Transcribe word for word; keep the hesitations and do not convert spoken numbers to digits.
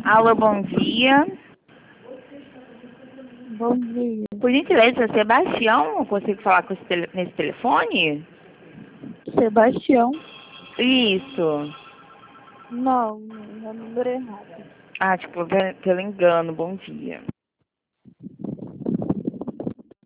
Alô, bom dia. Bom dia. Por gentileza, Sebastião, eu consigo falar com esse tele... nesse telefone? Sebastião? Isso. Não, é o número errado. Ah, tipo, pe- pelo engano, bom dia.